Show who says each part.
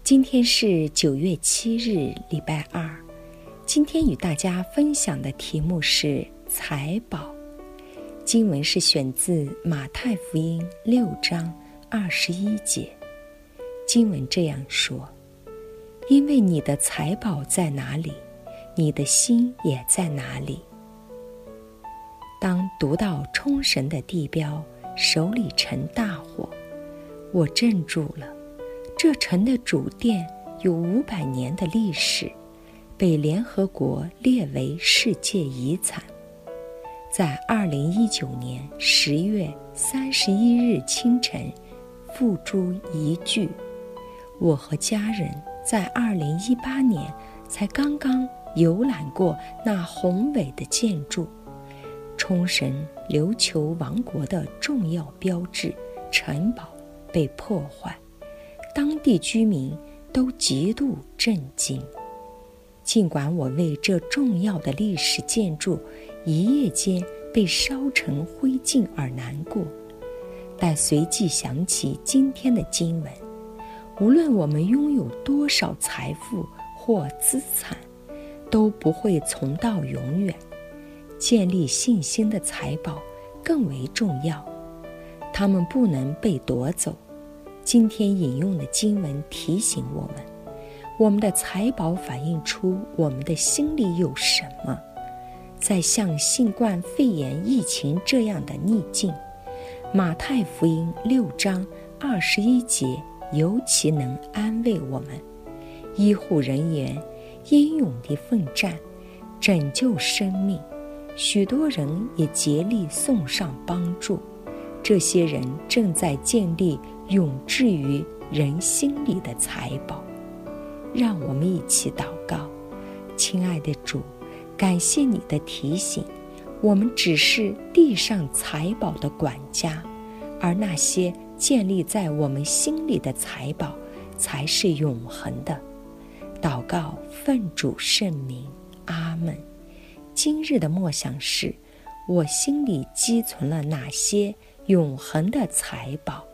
Speaker 1: 今天是9月7日，礼拜二。今天与大家分享的题目是财宝。经文是选自马太福音6章21节。经文这样说：因为你的财宝在哪里，你的心也在哪里。当读到冲绳的地标首里城大火，我怔住了。这城的主殿有500年的历史，被联合国列为世界遗产。在2019年10月31日清晨付诸一炬。我和家人在2018年才刚刚游览过那宏伟的建筑，冲绳琉球王国的重要标志城堡被破坏，当地居民都极度震惊。尽管我为这重要的历史建筑一夜间被烧成灰烬而难过，但随即想起今天的经文，无论我们拥有多少财富或资产，都不会存到永远。建立信心的财宝更为重要，它们不能被夺走。今天引用的经文提醒我们，我们的财宝反映出我们的心里有什么。在像新冠肺炎疫情这样的逆境，马太福音6章21节尤其能安慰我们。医护人员英勇地奋战，拯救生命，许多人也竭力送上帮助。这些人正在建立永志于人心里的财宝。让我们一起祷告。亲爱的主，感谢你的提醒，我们只是地上财宝的管家，而那些建立在我们心里的财宝才是永恒的。祷告奉主圣名，阿们。今日的默想是：我心里积存了哪些永恒的财宝？